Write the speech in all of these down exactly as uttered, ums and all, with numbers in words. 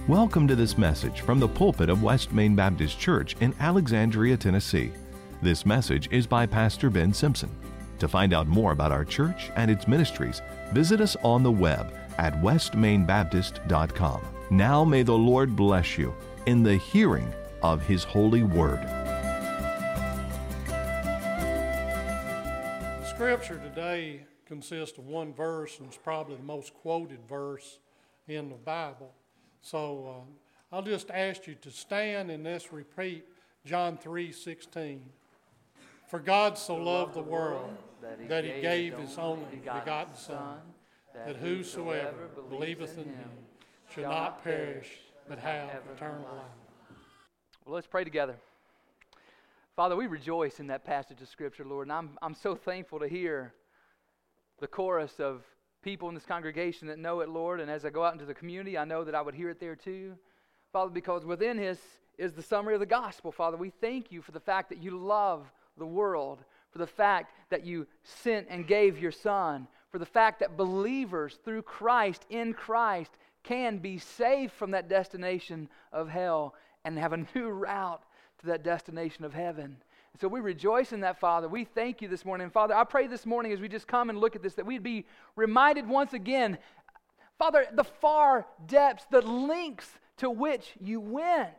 Welcome to this message from the pulpit of West Main Baptist Church in Alexandria, Tennessee. This message is by Pastor Ben Simpson. To find out more about our church and its ministries, visit us on the web at west main baptist dot com. Now may the Lord bless you in the hearing of His holy word. Scripture today consists of one verse, and it's probably the most quoted verse in the Bible. So uh, I'll just ask you to stand and let's repeat John three sixteen. For God so loved the world that He gave His only begotten Son, that whosoever believeth in Him should not perish, but have eternal life. Well, let's pray together. Father, we rejoice in that passage of Scripture, Lord, and I'm I'm so thankful to hear the chorus of people in this congregation that know it, Lord, and as I go out into the community, I know that I would hear it there too. Father, because within this is the summary of the gospel, Father. We thank you for the fact that you love the world, for the fact that you sent and gave your Son, for the fact that believers through Christ, in Christ, can be saved from that destination of hell and have a new route to that destination of heaven. So we rejoice in that, Father. We thank you this morning. And Father, I pray this morning as we just come and look at this, that we'd be reminded once again, Father, the far depths, the lengths to which you went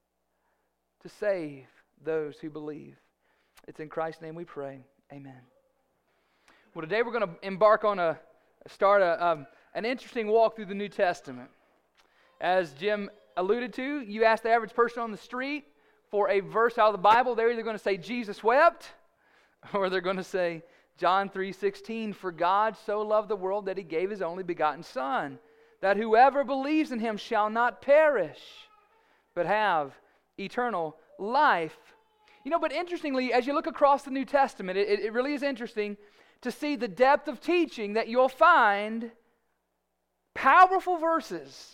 to save those who believe. It's in Christ's name we pray. Amen. Well, today we're going to embark on a, start a, um, an interesting walk through the New Testament. As Jim alluded to, you ask the average person on the street for a verse out of the Bible, they're either going to say Jesus wept, or they're going to say John three sixteen, for God so loved the world that He gave His only begotten Son, that whoever believes in Him shall not perish, but have eternal life. You know, but interestingly, as you look across the New Testament, it, it really is interesting to see the depth of teaching that you'll find powerful verses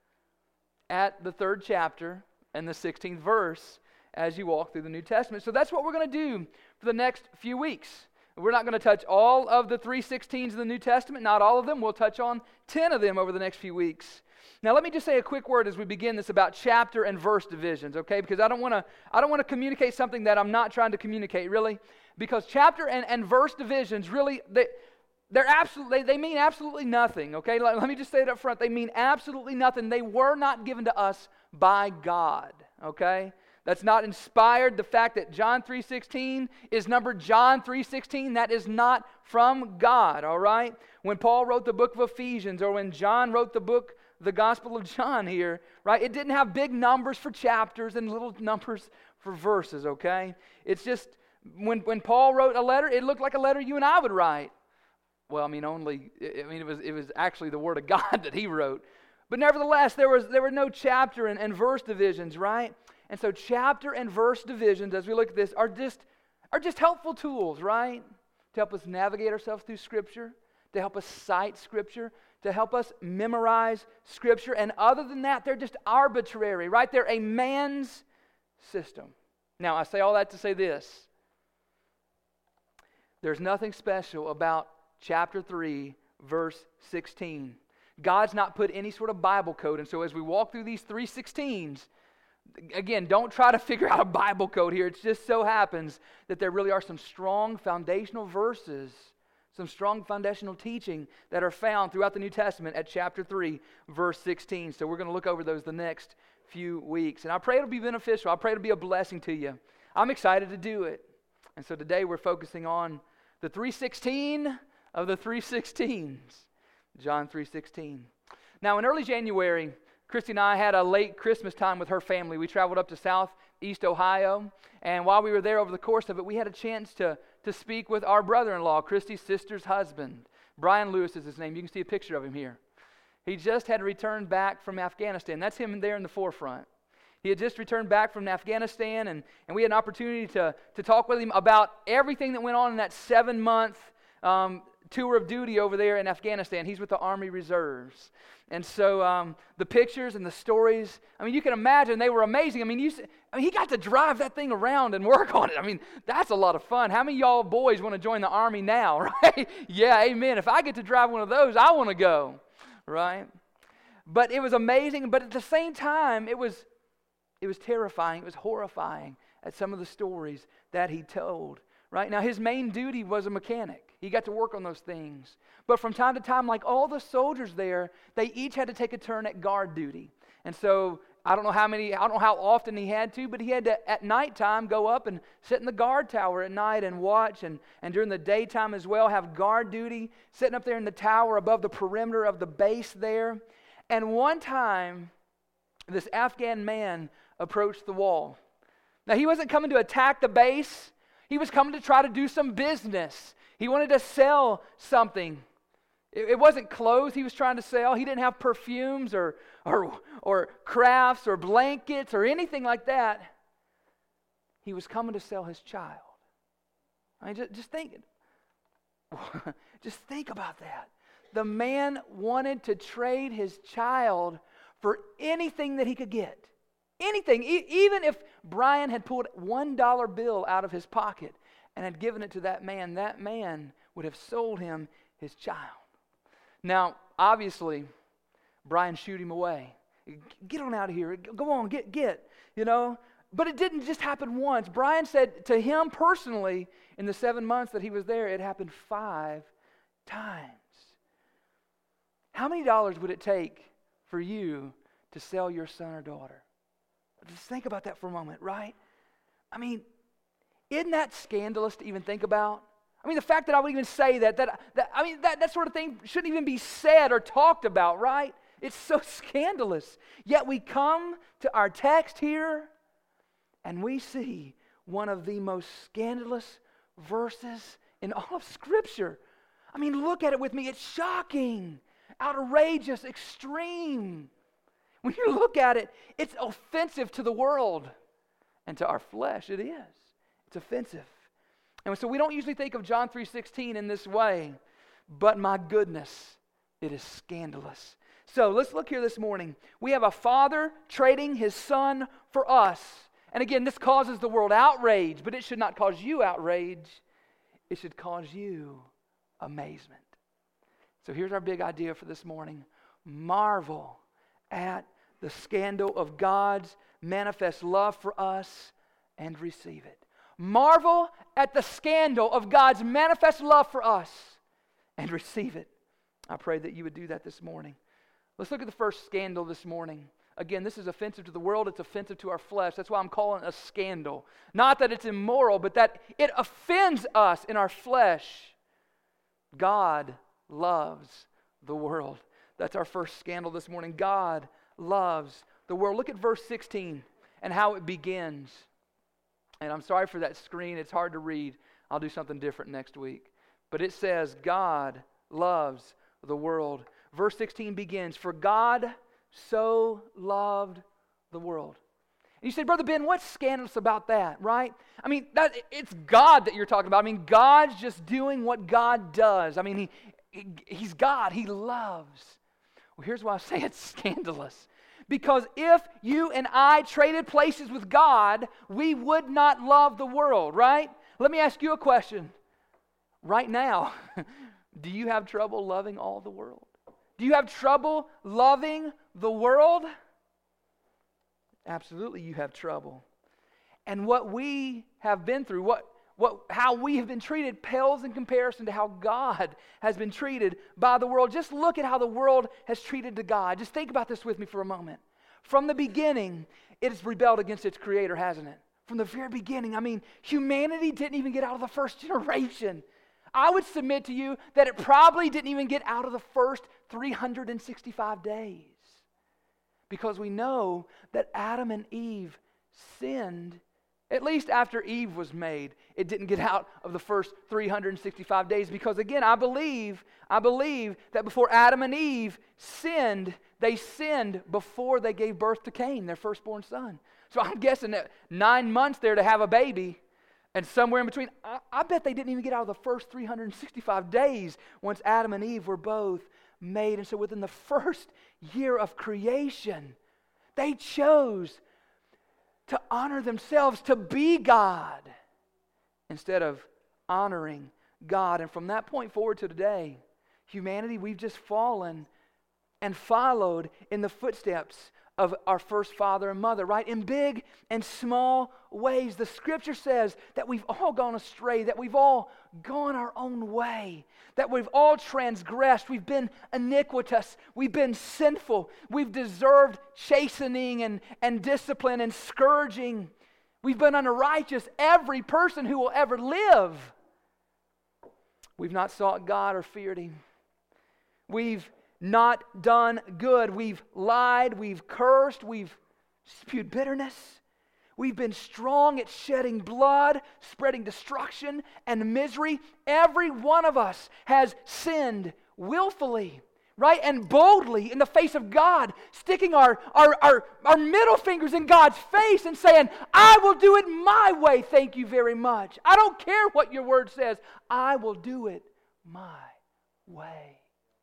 at the third chapter and the sixteenth verse as you walk through the New Testament. So that's what we're going to do for the next few weeks. We're not going to touch all of the three sixteens of the New Testament, not all of them. We'll touch on ten of them over the next few weeks. Now let me just say a quick word as we begin this about chapter and verse divisions, okay? Because I don't want to I don't want to communicate something that I'm not trying to communicate, really. Because chapter and, and verse divisions really, they, they're absolutely, they mean absolutely nothing, okay? Let, let me just say it up front. They mean absolutely nothing. They were not given to us by God, okay? That's not inspired. The fact that John three sixteen is numbered John three sixteen, that is not from God, all right? When Paul wrote the book of Ephesians, or when John wrote the book, the Gospel of John here, right? It didn't have big numbers for chapters and little numbers for verses, okay? It's just, when, when Paul wrote a letter, it looked like a letter you and I would write. Well, I mean, only, I mean, it was it was actually the Word of God that he wrote. But nevertheless, there was there were no chapter and, and verse divisions, right? And so chapter and verse divisions, as we look at this, are just are just helpful tools, right? To help us navigate ourselves through Scripture, to help us cite Scripture, to help us memorize Scripture. And other than that, they're just arbitrary, right? They're a man's system. Now, I say all that to say this. There's nothing special about chapter three, verse sixteen. God's not put any sort of Bible code. And so as we walk through these three sixteens, again, don't try to figure out a Bible code here. It just so happens that there really are some strong foundational verses, some strong foundational teaching that are found throughout the New Testament at chapter three, verse sixteen. So we're going to look over those the next few weeks. And I pray it'll be beneficial. I pray it'll be a blessing to you. I'm excited to do it. And so today we're focusing on the three sixteen of the three sixteens. John three sixteen. Now in early January, Christy and I had a late Christmas time with her family. We traveled up to southeast Ohio, and while we were there over the course of it, we had a chance to, to speak with our brother-in-law, Christy's sister's husband. Brian Lewis is his name. You can see a picture of him here. He just had returned back from Afghanistan. That's him there in the forefront. He had just returned back from Afghanistan, and, and we had an opportunity to, to talk with him about everything that went on in that seven-month um, tour of duty over there in Afghanistan. He's with the Army Reserves. And so um, the pictures and the stories, I mean, you can imagine they were amazing. I mean, you, I mean, he got to drive that thing around and work on it. I mean, that's a lot of fun. How many of y'all boys want to join the Army now, right? Yeah, amen. If I get to drive one of those, I want to go, right? But it was amazing, but at the same time, it was, it was terrifying, it was horrifying at some of the stories that he told. Right? Now, his main duty was a mechanic. He got to work on those things. But from time to time, like all the soldiers there, they each had to take a turn at guard duty. And so, I don't know how many, I don't know how often he had to, but he had to, at nighttime, go up and sit in the guard tower at night and watch, and, and during the daytime as well, have guard duty, sitting up there in the tower above the perimeter of the base there. And one time, this Afghan man approached the wall. Now, he wasn't coming to attack the base. He was coming to try to do some business. He wanted to sell something. It, it wasn't clothes he was trying to sell. He didn't have perfumes or, or, or crafts or blankets or anything like that. He was coming to sell his child. I mean, just, just think, just think about that. The man wanted to trade his child for anything that he could get. Anything, e- even if Brian had pulled one dollar bill out of his pocket and had given it to that man, that man would have sold him his child. Now, obviously, Brian shooed him away. Get on out of here. Go on, get, get, you know. But it didn't just happen once. Brian said to him personally, in the seven months that he was there, it happened five times. How many dollars would it take for you to sell your son or daughter? Just think about that for a moment, right? I mean, isn't that scandalous to even think about? I mean, the fact that I would even say that, that, that I mean, that, that sort of thing shouldn't even be said or talked about, right? It's so scandalous. Yet we come to our text here, and we see one of the most scandalous verses in all of Scripture. I mean, look at it with me. It's shocking, outrageous, extreme. When you look at it, it's offensive to the world and to our flesh. It is. It's offensive. And so we don't usually think of John three sixteen in this way, but my goodness, it is scandalous. So let's look here this morning. We have a father trading his son for us. And again, this causes the world outrage, but it should not cause you outrage. It should cause you amazement. So here's our big idea for this morning. Marvel at the scandal of God's manifest love for us and receive it. Marvel at the scandal of God's manifest love for us and receive it. I pray that you would do that this morning. Let's look at the first scandal this morning. Again, this is offensive to the world. It's offensive to our flesh. That's why I'm calling it a scandal. Not that it's immoral, but that it offends us in our flesh. God loves the world. That's our first scandal this morning. God loves the world. Look at verse sixteen and how it begins. And I'm sorry for that screen. It's hard to read. I'll do something different next week. But it says, God loves the world. Verse sixteen begins, for God so loved the world. And you say, Brother Ben, what's scandalous about that, right? I mean, that it's God that you're talking about. I mean, God's just doing what God does. I mean, he, he He's God. He loves. Well, here's why I say it's scandalous. Because if you and I traded places with God, we would not love the world, right? Let me ask you a question. Right now, do you have trouble loving all the world? Do you have trouble loving the world? Absolutely, you have trouble. And what we have been through, what, what, how we have been treated pales in comparison to how God has been treated by the world. Just look at how the world has treated to God. Just think about this with me for a moment. From the beginning, it has rebelled against its creator, hasn't it? From the very beginning. I mean, humanity didn't even get out of the first generation. I would submit to you that it probably didn't even get out of the first three hundred sixty-five days. Because we know that Adam and Eve sinned, at least after Eve was made. It didn't get out of the first three hundred sixty-five days. Because again, I believe, I believe that before Adam and Eve sinned, they sinned before they gave birth to Cain, their firstborn son. So I'm guessing that nine months there to have a baby, and somewhere in between, I, I bet they didn't even get out of the first three hundred sixty-five days once Adam and Eve were both made. And so within the first year of creation, they chose to honor themselves, to be God, instead of honoring God. And from that point forward to today, humanity, we've just fallen. and followed in the footsteps of our first father and mother, right? In big and small ways. The Scripture says that we've all gone astray, that we've all gone our own way, that we've all transgressed, we've been iniquitous, we've been sinful, we've deserved chastening and, and discipline and scourging. We've been unrighteous, every person who will ever live. We've not sought God or feared Him. We've not done good. We've lied, we've cursed, we've spewed bitterness. We've been strong at shedding blood, spreading destruction and misery. Every one of us has sinned willfully, right? And boldly in the face of God, sticking our, our, our, our middle fingers in God's face and saying, I will do it my way, thank you very much. I don't care what your word says. I will do it my way.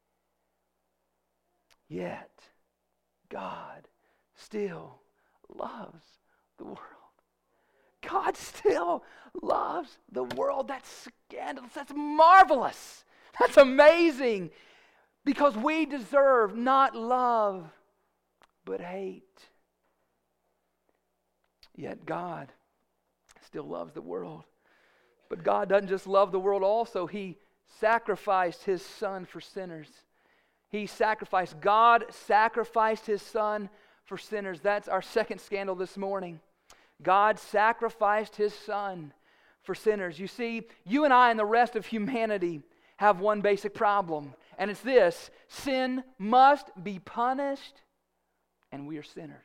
Yet, God still loves the world. God still loves the world. That's scandalous. That's marvelous. That's amazing. Because we deserve not love, but hate. Yet God still loves the world. But God doesn't just love the world also. He sacrificed His Son for sinners. He sacrificed. God sacrificed His Son for sinners. That's our second scandal this morning. God sacrificed His Son for sinners. You see, you and I and the rest of humanity have one basic problem, and it's this: sin must be punished, and we are sinners.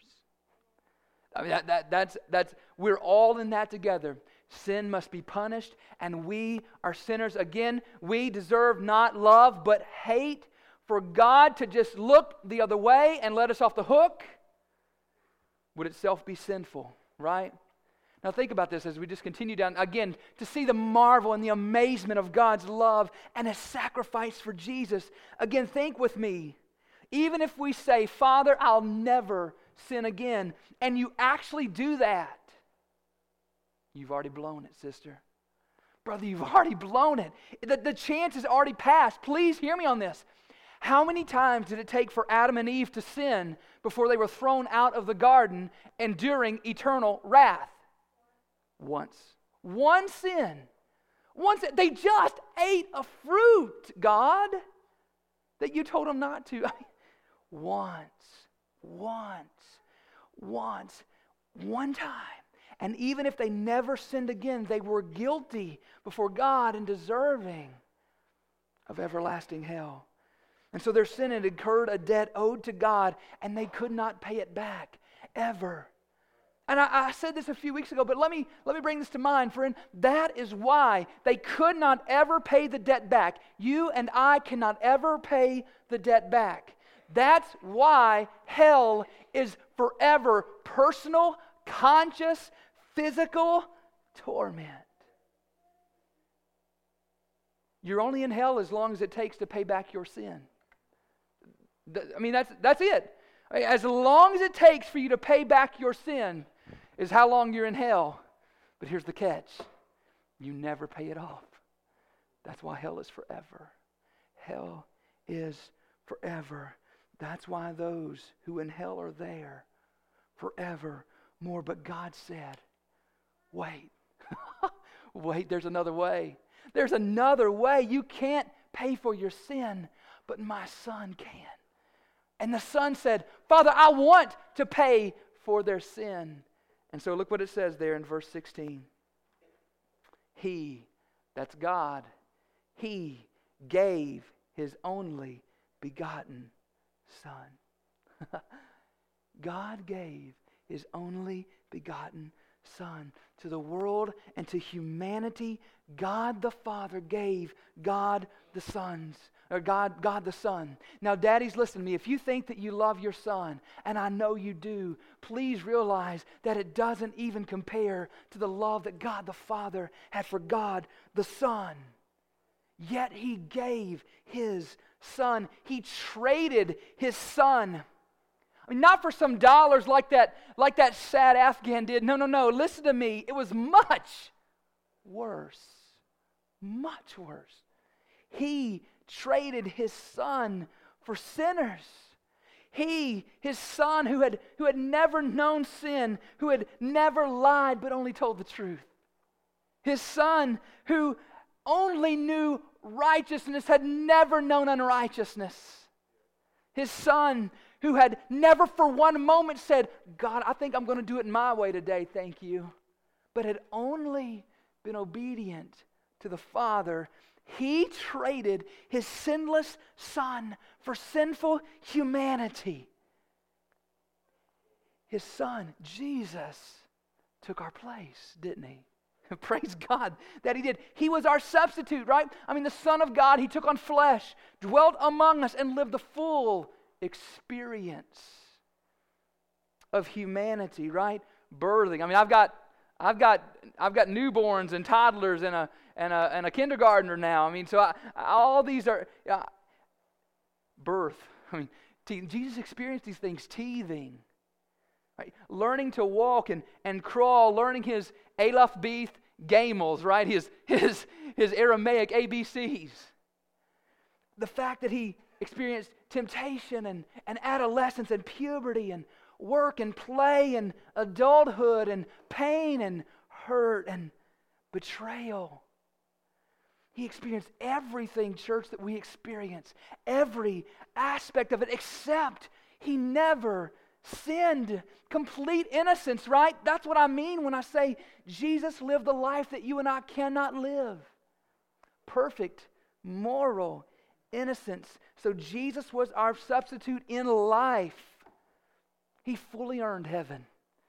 I mean, that, that, that's, that's, we're all in that together. Sin must be punished, and we are sinners. Again, we deserve not love, but hate. For God to just look the other way and let us off the hook would itself be sinful, right? Now think about this as we just continue down, again, to see the marvel and the amazement of God's love and His sacrifice for Jesus. Again, think with me. Even if we say, Father, I'll never sin again, and you actually do that, you've already blown it, sister. Brother, you've already blown it. The, the chance has already passed. Please hear me on this. How many times did it take for Adam and Eve to sin before they were thrown out of the garden, enduring eternal wrath? Once. One sin. Once. They just ate a fruit, God, that you told them not to. Once. Once. Once. One time. And even if they never sinned again, they were guilty before God and deserving of everlasting hell. And so their sin had incurred a debt owed to God, and they could not pay it back, ever. And I, I said this a few weeks ago, but let me, let me bring this to mind, friend. That is why they could not ever pay the debt back. You and I cannot ever pay the debt back. That's why hell is forever personal, conscious, physical torment. You're only in hell as long as it takes to pay back your sin. I mean, that's that's it. As long as it takes for you to pay back your sin is how long you're in hell. But here's the catch. You never pay it off. That's why hell is forever. Hell is forever. That's why those who in hell are there forever more. But God said, wait. Wait, there's another way. There's another way. You can't pay for your sin, but my Son can. And the Son said, Father, I want to pay for their sin. And so look what it says there in verse sixteen. He, that's God, He gave His only begotten Son. God gave His only begotten Son to the world and to humanity. God the Father gave God the Sons, or God, God the Son. Now, daddies, listen to me. If you think that you love your son, and I know you do, please realize that it doesn't even compare to the love that God the Father had for God the Son. Yet He gave His Son. He traded His Son. I mean, not for some dollars like that, like that sad Afghan did. No, no, no. Listen to me. It was much worse. Much worse. He traded His Son for sinners. He, his son, who had, who had never known sin, who had never lied but only told the truth. His son, who only knew righteousness, had never known unrighteousness. His son, who had never for one moment said, God, I think I'm going to do it my way today, thank you. But had only been obedient to the Father. He traded his sinless son for sinful humanity. His son, Jesus, took our place, didn't he? Praise God that he did. He was our substitute, right? I mean, the Son of God, he took on flesh, dwelt among us, and lived the full experience of humanity, right? Birthing. I mean, I've got I've got I've got newborns and toddlers and a and a and a kindergartner now. I mean, so I, all these are uh, birth. I mean, te- Jesus experienced these things, teething, right? Learning to walk and, and crawl, learning his Aleph Beth Gamels, right? His his his Aramaic A B Cs. The fact that he experienced temptation and, and adolescence and puberty and work and play and adulthood and pain and hurt and betrayal. He experienced everything, church, that we experience. Every aspect of it, except he never sinned. Complete innocence, right? That's what I mean when I say Jesus lived the life that you and I cannot live. Perfect, moral innocence. So Jesus was our substitute in life. He fully earned heaven.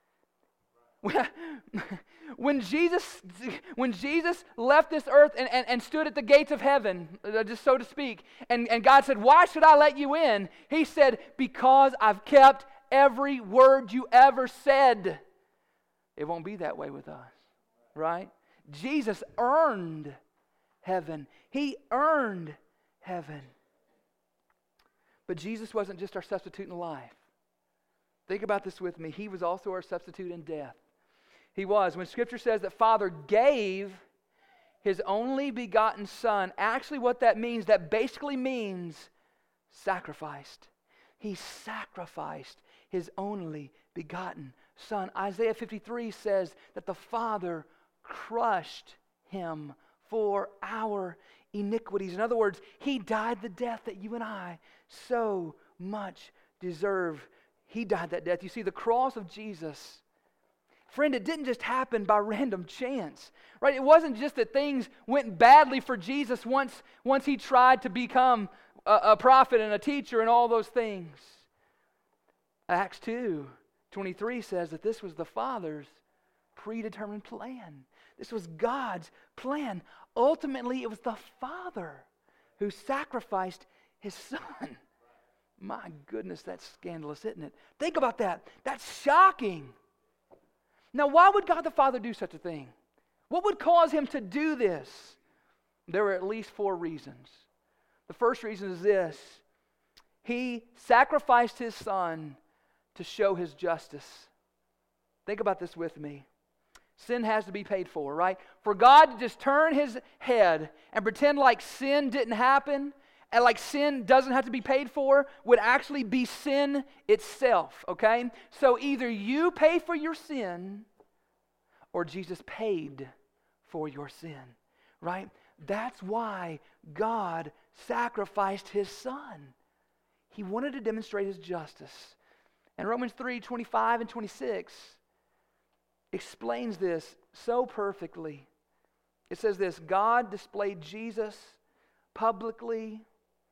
When Jesus, when Jesus left this earth and, and, and stood at the gates of heaven, just so to speak, and, and God said, why should I let you in? He said, because I've kept every word you ever said. It won't be that way with us, right? Jesus earned heaven. He earned heaven. But Jesus wasn't just our substitute in life. Think about this with me. He was also our substitute in death. He was. When Scripture says that Father gave His only begotten Son, actually what that means, that basically means sacrificed. He sacrificed His only begotten Son. Isaiah fifty-three says that the Father crushed Him for our iniquities. In other words, He died the death that you and I so much deserve. He died that death. You see, the cross of Jesus, friend, it didn't just happen by random chance, right? It wasn't just that things went badly for Jesus once, once He tried to become a, a prophet and a teacher and all those things. Acts two twenty-three says that this was the Father's predetermined plan. This was God's plan. Ultimately, it was the Father who sacrificed His Son. My goodness, that's scandalous, isn't it? Think about that. That's shocking. Now, why would God the Father do such a thing? What would cause Him to do this? There are at least four reasons. The first reason is this. He sacrificed His Son to show His justice. Think about this with me. Sin has to be paid for, right? For God to just turn His head and pretend like sin didn't happen and like sin doesn't have to be paid for would actually be sin itself, okay? So either you pay for your sin or Jesus paid for your sin, right? That's why God sacrificed His Son. He wanted to demonstrate His justice. And Romans three twenty-five and twenty-six explains this so perfectly. It says this, God displayed Jesus publicly.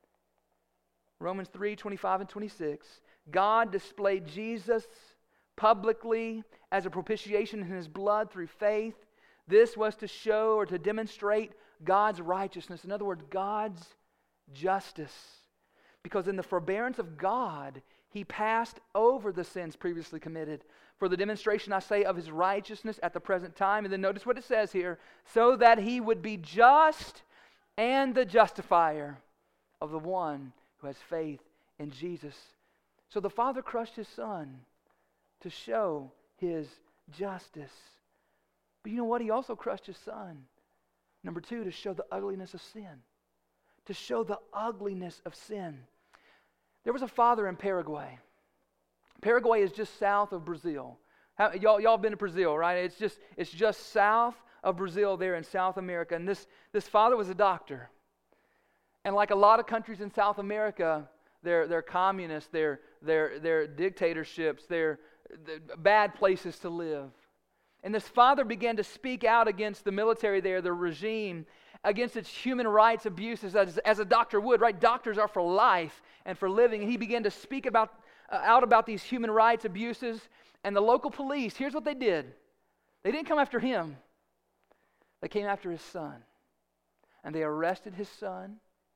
Romans three twenty-five and twenty-six. God displayed Jesus publicly as a propitiation in His blood through faith. This was to show or to demonstrate God's righteousness. In other words, God's justice. Because in the forbearance of God, He passed over the sins previously committed for the demonstration, I say, of His righteousness at the present time. And then notice what it says here, so that He would be just and the justifier of the one who has faith in Jesus. So the Father crushed His Son to show His justice. But you know what? He also crushed His Son. Number two, to show the ugliness of sin. To show the ugliness of sin. There was a father in Paraguay. Paraguay is just south of Brazil. How, y'all, y'all been to Brazil, right? It's just, it's just south of Brazil there in South America. And this, this father was a doctor. And like a lot of countries in South America, they're, they're communists, they're, they're, they're dictatorships, they're, they're bad places to live. And this father began to speak out against the military there, the regime, against its human rights abuses, as, as a doctor would, right? Doctors are for life and for living. And he began to speak about uh, out about these human rights abuses. And the local police, here's what they did. They didn't come after him. They came after his son. And they arrested his son.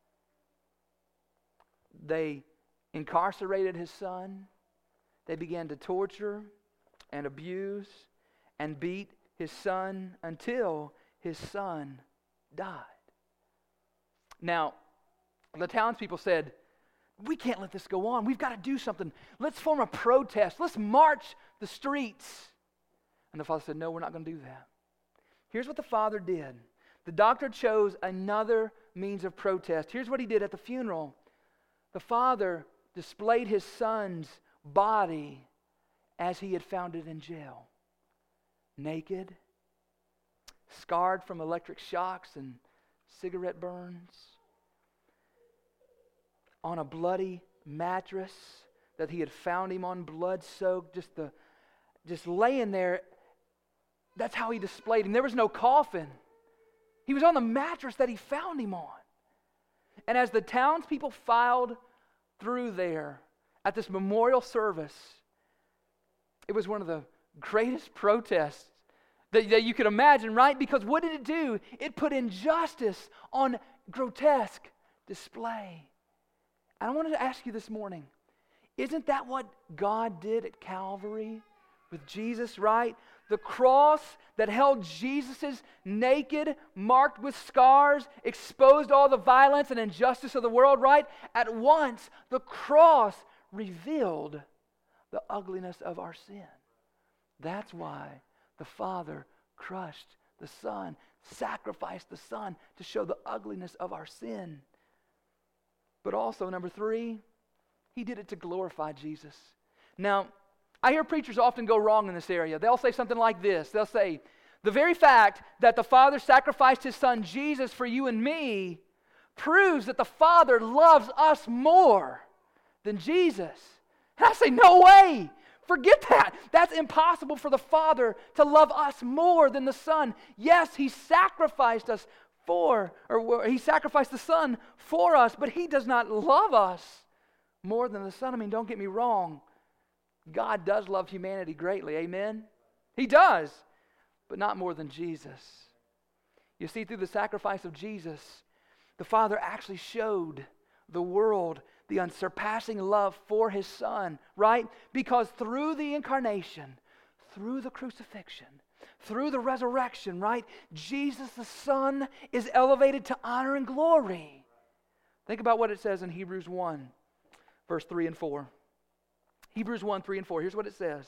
They incarcerated his son. They began to torture and abuse and beat his son until his son died. Now, the townspeople said, we can't let this go on. We've got to do something. Let's form a protest. Let's march the streets. And the father said, no, we're not going to do that. Here's what the father did. The doctor chose another means of protest. Here's what he did at the funeral. The father displayed his son's body as he had found it in jail. Naked, scarred from electric shocks and cigarette burns, on a bloody mattress that he had found him on, blood-soaked, just the, just laying there. That's how he displayed him. There was no coffin. He was on the mattress that he found him on. And as the townspeople filed through there at this memorial service, it was one of the greatest protests that, that you could imagine, right? Because what did it do? It put injustice on grotesque display. And I wanted to ask you this morning, isn't that what God did at Calvary with Jesus, right? The cross that held Jesus' naked, marked with scars, exposed all the violence and injustice of the world, right? At once, the cross revealed the ugliness of our sin. That's why the Father crushed the Son, sacrificed the Son to show the ugliness of our sin. But also, number three, He did it to glorify Jesus. Now, I hear preachers often go wrong in this area. They'll say something like this. They'll say, the very fact that the Father sacrificed His Son Jesus for you and me proves that the Father loves us more than Jesus. And I say, no way. Forget that. That's impossible for the Father to love us more than the Son. Yes, He sacrificed us for, or He sacrificed the Son for us, but He does not love us more than the Son. I mean, don't get me wrong. God does love humanity greatly, amen? He does, but not more than Jesus. You see, through the sacrifice of Jesus, the Father actually showed the world the unsurpassing love for His Son, right? Because through the incarnation, through the crucifixion, through the resurrection, right? Jesus the Son is elevated to honor and glory. Think about what it says in Hebrews one, verse three and four. Hebrews one, three and four. Here's what it says.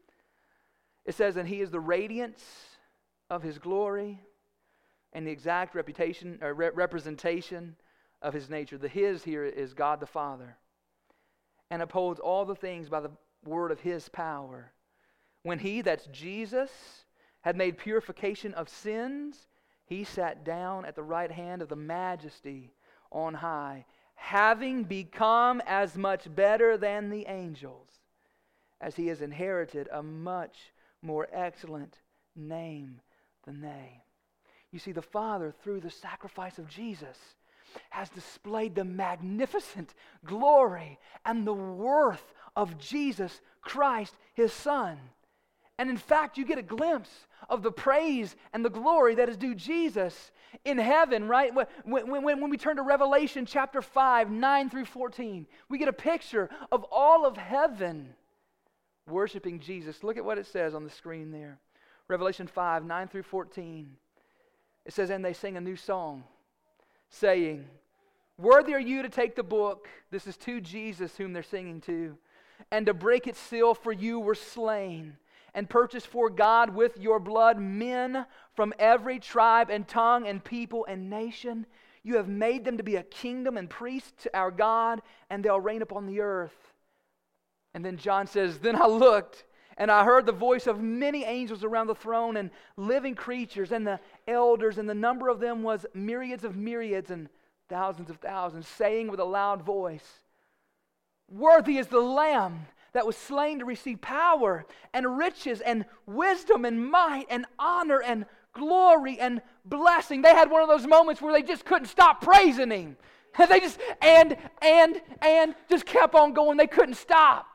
It says, and He is the radiance of His glory and the exact reputation or re- representation of His nature. The His here is God the Father, and upholds all the things by the word of His power. When He, that's Jesus, had made purification of sins, He sat down at the right hand of the Majesty on high, having become as much better than the angels, as He has inherited a much more excellent name than they. You see, the Father, through the sacrifice of Jesus, has displayed the magnificent glory and the worth of Jesus Christ, His Son. And in fact, you get a glimpse of the praise and the glory that is due Jesus in heaven, right? When, when, when we turn to Revelation chapter five, nine through fourteen, we get a picture of all of heaven worshiping Jesus. Look at what it says on the screen there. Revelation five, nine through fourteen. It says, and they sing a new song, saying, worthy are you to take the book. This is to Jesus whom they're singing to. And to break its seal, for you were slain and purchased for God with your blood men from every tribe and tongue and people and nation. You have made them to be a kingdom and priests to our God, and they'll reign upon the earth. And then John says, then I looked, and I heard the voice of many angels around the throne and living creatures and the elders, and the number of them was myriads of myriads and thousands of thousands, saying with a loud voice, worthy is the Lamb that was slain to receive power and riches and wisdom and might and honor and glory and blessing. They had one of those moments where they just couldn't stop praising Him. They just, and, and, and just kept on going. They couldn't stop.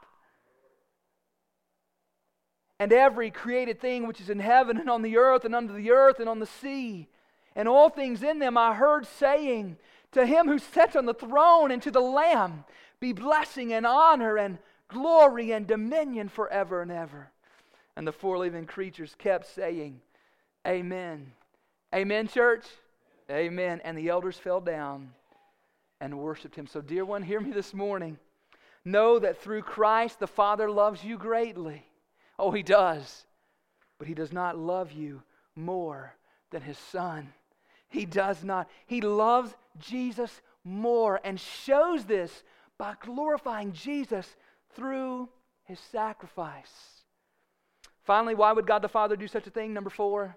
And every created thing which is in heaven and on the earth and under the earth and on the sea, and all things in them, I heard saying, to Him who sits on the throne and to the Lamb be blessing and honor and glory and dominion forever and ever. And the four living creatures kept saying, Amen. Amen, church? Amen. And the elders fell down and worshiped Him. So, dear one, hear me this morning. Know that through Christ the Father loves you greatly. Oh, He does. But He does not love you more than His Son. He does not. He loves Jesus more and shows this by glorifying Jesus through His sacrifice. Finally, why would God the Father do such a thing? Number four,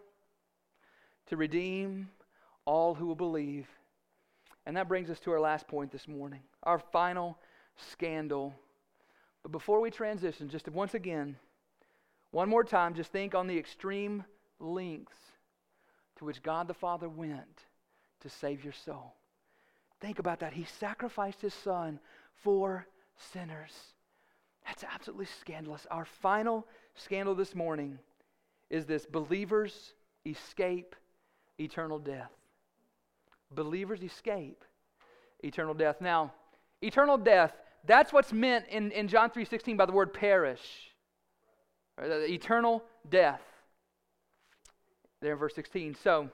to redeem all who will believe. And that brings us to our last point this morning, our final scandal. But before we transition, just once again, one more time, just think on the extreme lengths to which God the Father went to save your soul. Think about that. He sacrificed His Son for sinners. That's absolutely scandalous. Our final scandal this morning is this: believers escape eternal death. Believers escape eternal death. Now, eternal death, that's what's meant in, in John three sixteen by the word perish. Right, eternal death. There in verse sixteen. So,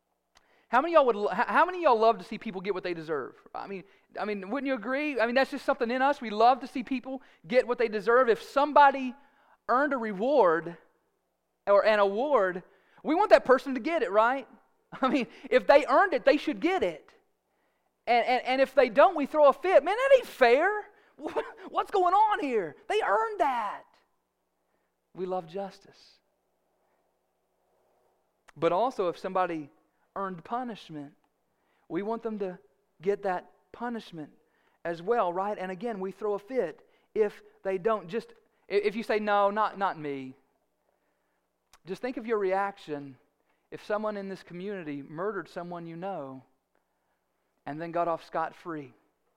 how many of y'all would how many of y'all love to see people get what they deserve? I mean, I mean, wouldn't you agree? I mean, that's just something in us. We love to see people get what they deserve. If somebody earned a reward or an award, we want that person to get it, right? I mean, if they earned it, they should get it. And and, and if they don't, we throw a fit. Man, that ain't fair. What's going on here? They earned that. We love justice. But also, if somebody earned punishment, we want them to get that punishment as well, right? And again, we throw a fit if they don't. Just if you say, no, not, not me. Just think of your reaction if someone in this community murdered someone you know and then got off scot-free.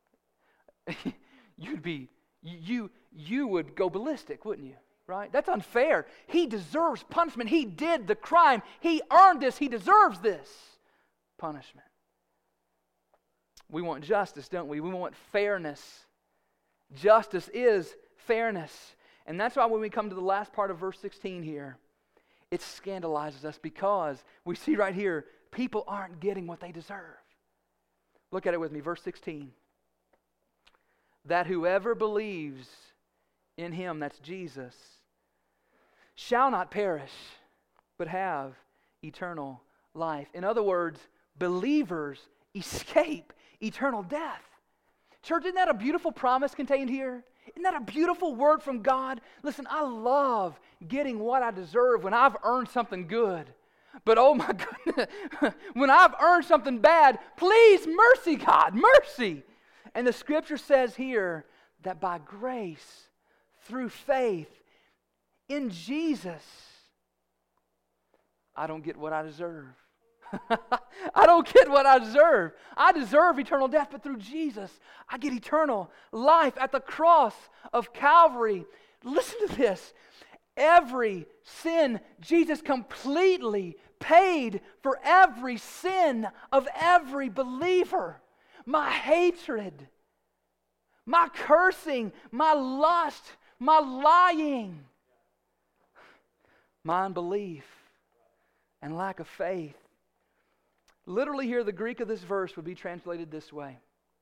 You'd be, you, you would go ballistic, wouldn't you? Right? That's unfair. He deserves punishment. He did the crime. He earned this. He deserves this punishment. We want justice, don't we? We want fairness. Justice is fairness. And that's why when we come to the last part of verse sixteen here, it scandalizes us because we see right here, people aren't getting what they deserve. Look at it with me, verse sixteen. That whoever believes in Him, that's Jesus, shall not perish, but have eternal life. In other words, believers escape eternal death. Church, isn't that a beautiful promise contained here? Isn't that a beautiful word from God? Listen, I love getting what I deserve when I've earned something good. But oh my goodness, when I've earned something bad, please, mercy, God, mercy. And the scripture says here that by grace, through faith in Jesus, I don't get what I deserve. I don't get what I deserve. I deserve eternal death, but through Jesus, I get eternal life at the cross of Calvary. Listen to this. Every sin, Jesus completely paid for every sin of every believer. My hatred, my cursing, my lust, my lying, my unbelief, and lack of faith. Literally here, the Greek of this verse would be translated this way.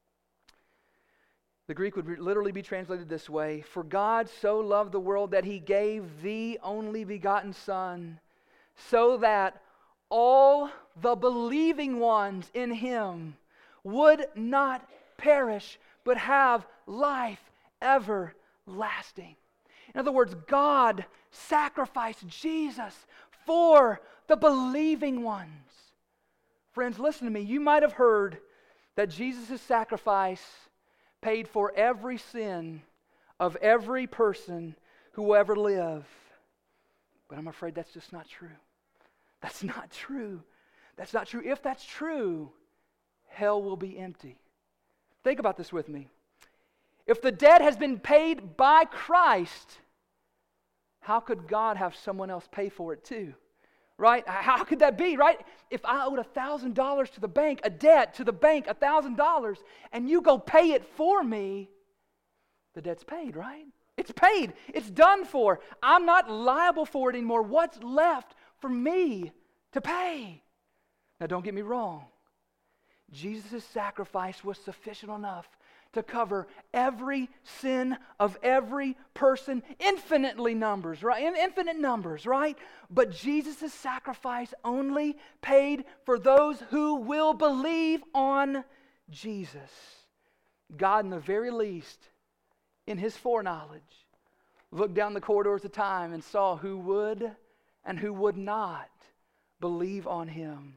The Greek would literally be translated this way. For God so loved the world that He gave the only begotten Son, so that all the believing ones in Him would not perish, but have life everlasting. In other words, God sacrificed Jesus for the believing ones. Friends, listen to me. You might have heard that Jesus' sacrifice paid for every sin of every person who will ever live. But I'm afraid that's just not true. That's not true. That's not true. If that's true, hell will be empty. Think about this with me. If the debt has been paid by Christ, how could God have someone else pay for it too? Right? How could that be, right? If I owed one thousand dollars to the bank, a debt to the bank, one thousand dollars, and you go pay it for me, the debt's paid, right? It's paid. It's done for. I'm not liable for it anymore. What's left for me to pay? Now, don't get me wrong. Jesus' sacrifice was sufficient enough to cover every sin of every person, infinitely numbers, right? Infinite numbers, right? But Jesus' sacrifice only paid for those who will believe on Jesus. God, in the very least, in His foreknowledge, looked down the corridors of time and saw who would and who would not believe on Him.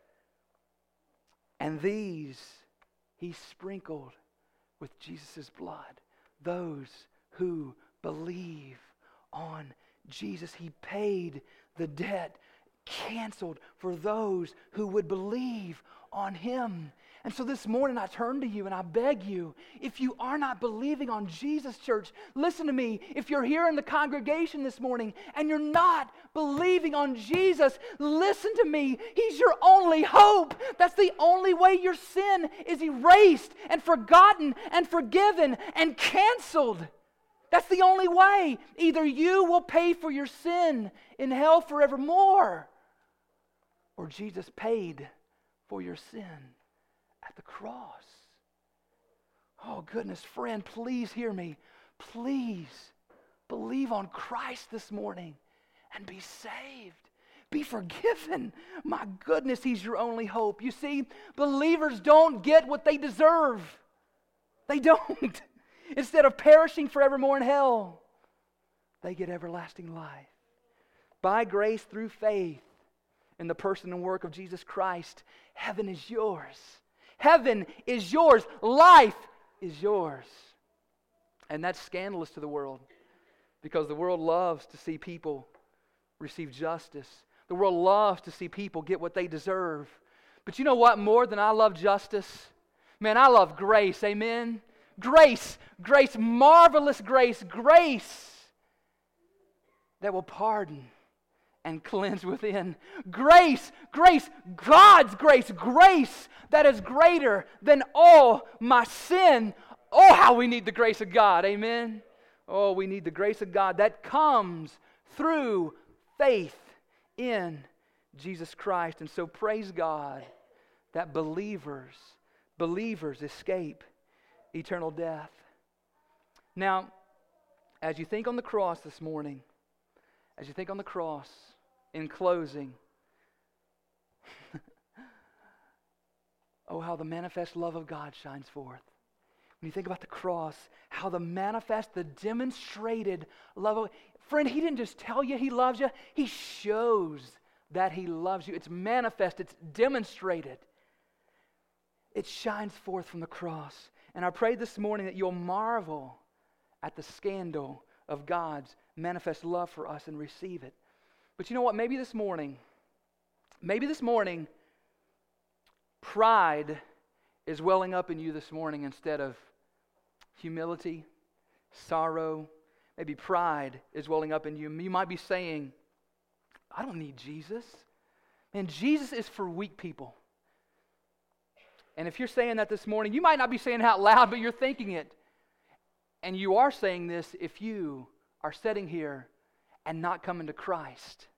And these He sprinkled with Jesus' blood. Those who believe on Jesus. He paid the debt, canceled for those who would believe on Him. And so this morning I turn to you and I beg you, if you are not believing on Jesus, church, listen to me. If you're here in the congregation this morning and you're not believing on Jesus, listen to me. He's your only hope. That's the only way your sin is erased and forgotten and forgiven and canceled. That's the only way. Either you will pay for your sin in hell forevermore, or Jesus paid for your sin at the cross. Oh goodness, friend, please hear me. Please believe on Christ this morning and be saved. Be forgiven. My goodness, He's your only hope. You see, believers don't get what they deserve. They don't. Instead of perishing forevermore in hell, they get everlasting life. By grace through faith in the person and work of Jesus Christ, heaven is yours. Heaven is yours. Life is yours. And that's scandalous to the world, because the world loves to see people receive justice. The world loves to see people get what they deserve. But you know what? More than I love justice, man, I love grace. Amen? Grace, grace, marvelous grace, grace that will pardon and cleanse within. Grace, grace, God's grace, grace that is greater than all my sin. Oh, how we need the grace of God. Amen? Oh, we need the grace of God that comes through faith in Jesus Christ. And so praise God that believers, believers escape eternal death. Now, as you think on the cross this morning, as you think on the cross, in closing, oh, how the manifest love of God shines forth. When you think about the cross, how the manifest, the demonstrated love of... Friend, He didn't just tell you He loves you. He shows that He loves you. It's manifest. It's demonstrated. It shines forth from the cross. And I pray this morning that you'll marvel at the scandal of God's manifest love for us and receive it. But you know what? Maybe this morning, maybe this morning, pride is welling up in you this morning instead of humility, sorrow. Maybe pride is welling up in you. You might be saying, I don't need Jesus. And Jesus is for weak people. And if you're saying that this morning, you might not be saying it out loud, but you're thinking it. And you are saying this if you are sitting here and not coming to Christ.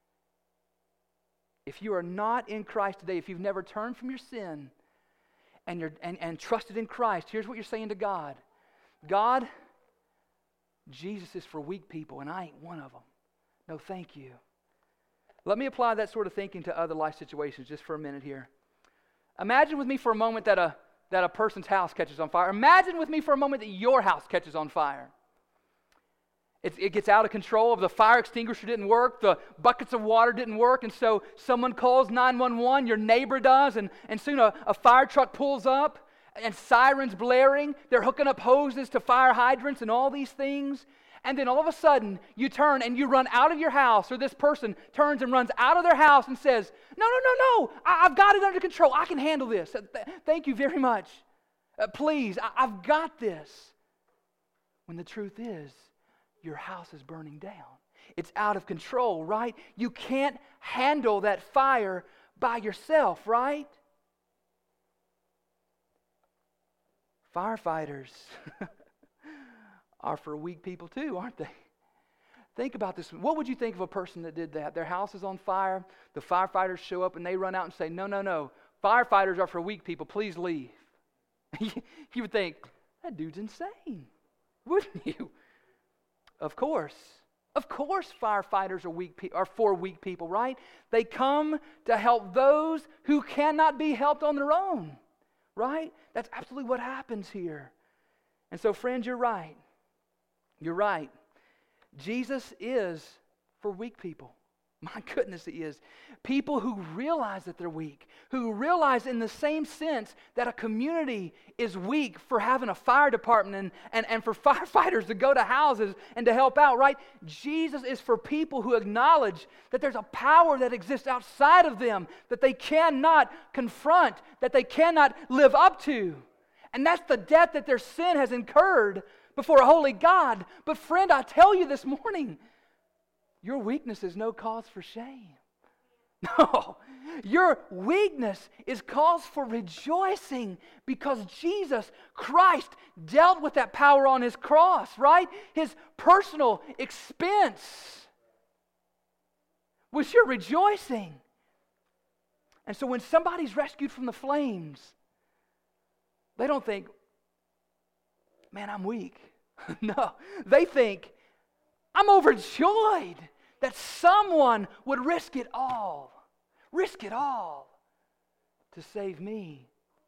If you are not in Christ today, if you've never turned from your sin and you're and, and trusted in Christ, here's what you're saying to God. God, Jesus is for weak people, and I ain't one of them. No, thank you. Let me apply that sort of thinking to other life situations just for a minute here. Imagine with me for a moment that a, that a person's house catches on fire. Imagine with me for a moment that your house catches on fire. It, it gets out of control. The fire extinguisher didn't work. The buckets of water didn't work. And so someone calls nine one one. Your neighbor does. And, and soon a, a fire truck pulls up and sirens blaring. They're hooking up hoses to fire hydrants and all these things. And then all of a sudden you turn and you run out of your house, or this person turns and runs out of their house and says, no, no, no, no. I, I've got it under control. I can handle this. Th- thank you very much. Uh, please, I, I've got this. When the truth is, your house is burning down. It's out of control, right? You can't handle that fire by yourself, right? Firefighters are for weak people too, aren't they? Think about this. What would you think of a person that did that? Their house is on fire. The firefighters show up and they run out and say, no, no, no. Firefighters are for weak people. Please leave. You would think, that dude's insane. Wouldn't you? Of course. Of course firefighters are weak pe- are for weak people, right? They come to help those who cannot be helped on their own, right? That's absolutely what happens here. And so, friends, you're right. You're right. Jesus is for weak people. My goodness, he is. People who realize that they're weak, who realize in the same sense that a community is weak for having a fire department and, and, and for firefighters to go to houses and to help out, right? Jesus is for people who acknowledge that there's a power that exists outside of them that they cannot confront, that they cannot live up to. And that's the debt that their sin has incurred before a holy God. But friend, I tell you this morning, your weakness is no cause for shame. No, your weakness is cause for rejoicing because Jesus Christ dealt with that power on his cross, right? His personal expense was your rejoicing. And so when somebody's rescued from the flames, they don't think, man, I'm weak. No, they think, I'm overjoyed that someone would risk it all, risk it all to save me.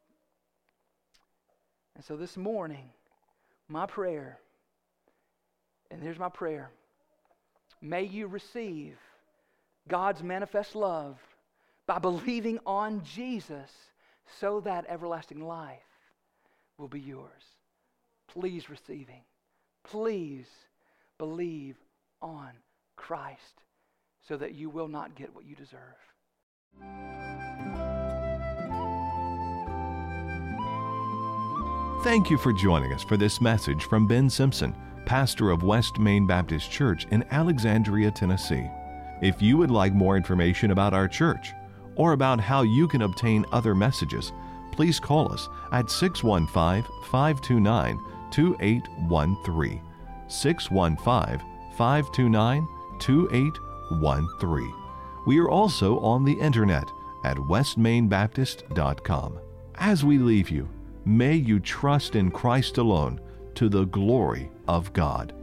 And so this morning, my prayer, and here's my prayer, may you receive God's manifest love by believing on Jesus so that everlasting life will be yours. Please receiving. Please believe on Christ so that you will not get what you deserve. Thank you for joining us for this message from Ben Simpson, pastor of West Main Baptist Church in Alexandria, Tennessee. If you would like more information about our church or about how you can obtain other messages, please call us at six one five, five two nine, two eight one three. six one five, five two nine, two eight one three. We are also on the internet at west main baptist dot com. As we leave you, may you trust in Christ alone to the glory of God.